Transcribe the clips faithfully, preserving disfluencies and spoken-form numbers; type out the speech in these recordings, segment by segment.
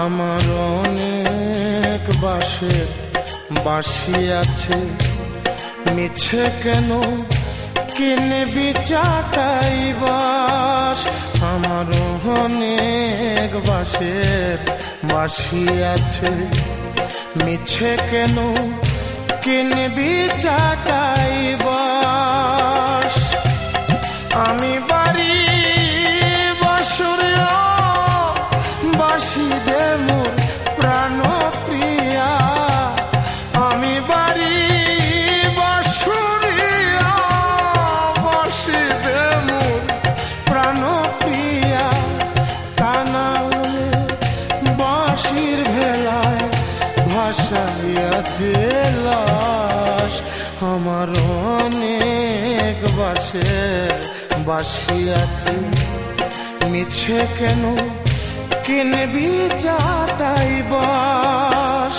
আমার অনেক বাঁশের বাঁশি আছে, মিছে কেন কিনবি চাটাই বাঁশ। আমার অনেক বাঁশের বাঁশি আছে, মিছে কেন কিনবি চাটাই বাঁশ। আমি বাড়ি বাঁশুরিয়া বাঁশি দে মোর প্রাণ প্রিয়া। আমি বাড়ি বাঁশুরিয়া বাঁশি দে মোর প্রাণ প্রিয়া। তা না হলে বাঁশির ভেলায় ভাসাইয়া দিলাস। আমার অনেক বাঁশের বাঁশি আছে, মিছে কেন কিনবি চাটাই বাঁশ।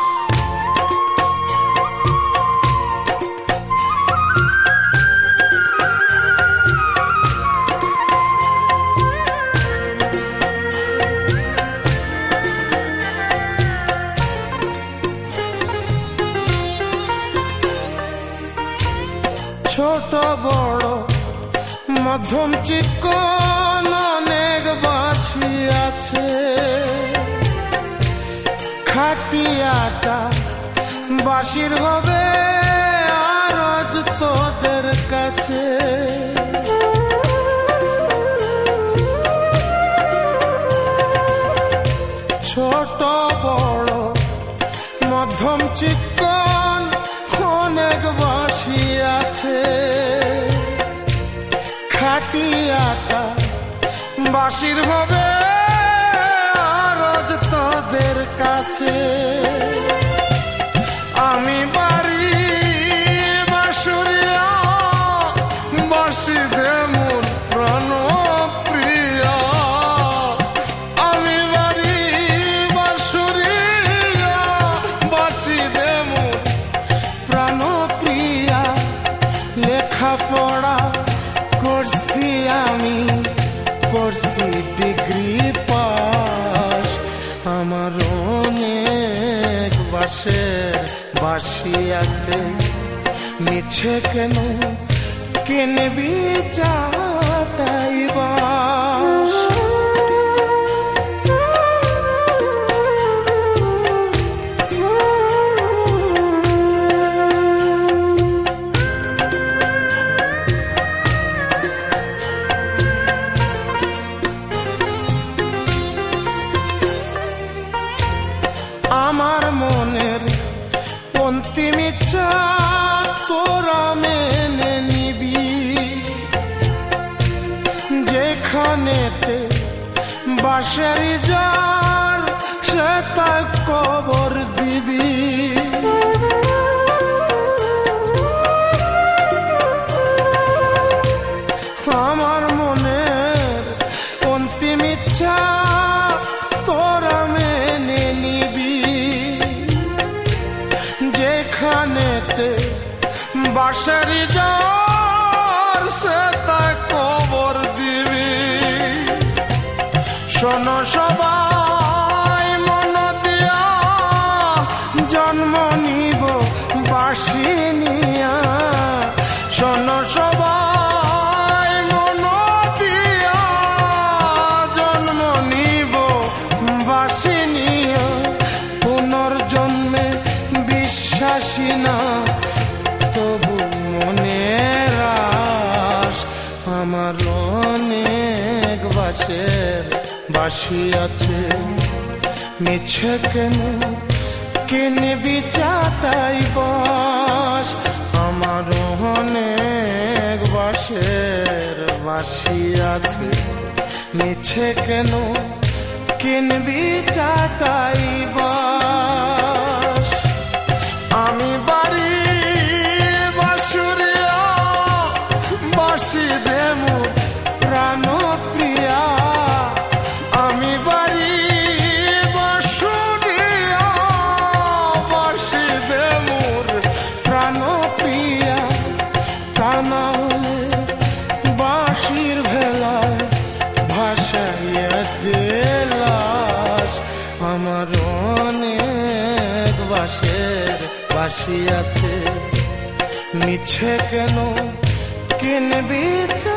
ছোট বড় মধ্যম চিকন অনেক বাঁশি আছে, খাটিয়াটা বাঁশির হবে আরজ তোদের কাছে। ছোট বড় মধ্যম চিকন অনেক বাঁশি আছে, খাটিয়াটা বাঁশির হবে আরজ তোদের কাছে। আমি বাড়ি বাঁশুরিয়া বাঁশি দে মোর প্রাণ প্রিয়া। আমি বাড়ি বাঁশুরিয়া বাঁশি দে মোর প্রাণ প্রিয়া। লেখাপড়া করছি আমি, করছি ডিগ্রি পাস। আমার অনেক বাঁশের বাঁশি আছে, মিছে কেন কিনবি চাটাই বাঁশ। আমার মনের অন্তিম ইচ্ছা তোরা মেনে নিবি, যেখানেতে বাঁশের জার সে তা কবর দিবি। আমার মনের অন্তিম ইচ্ছা তোরা মেনে নিবি, যেখানেতে বাঁশের জার সে তা কবর দিবি। শোনো সবাই মন দিয়া জন্ম নিব বাঁশি নিয়া। শোনো সবাই মন দিয়া জন্ম নিব বাঁশি নিয়া। পুনর্জন্মে বিশ্বাসী না তবু মনের আশ। আমার অনেক বাঁশের বাঁশি আছে, মিছে কেন কিনবি চাটাই বাঁশ। আমার অনেক বাঁশের বাঁশি আছে, মিছে কেন কিনবি চাটাই বাঁশ। আমি বাড়ি বাঁশুরিয়া বাঁশি দে মোর প্রাণ প্রিয়া। আমি বাড়ি বাঁশুরিয়া বাঁশি দে মোর প্রাণ প্রিয়া। তা না হলে বাঁশির ভেলায় ভাসাইয়া দিলাস। আমার বাঁশের বাঁশি আছে, মিছে কেন কিনবি?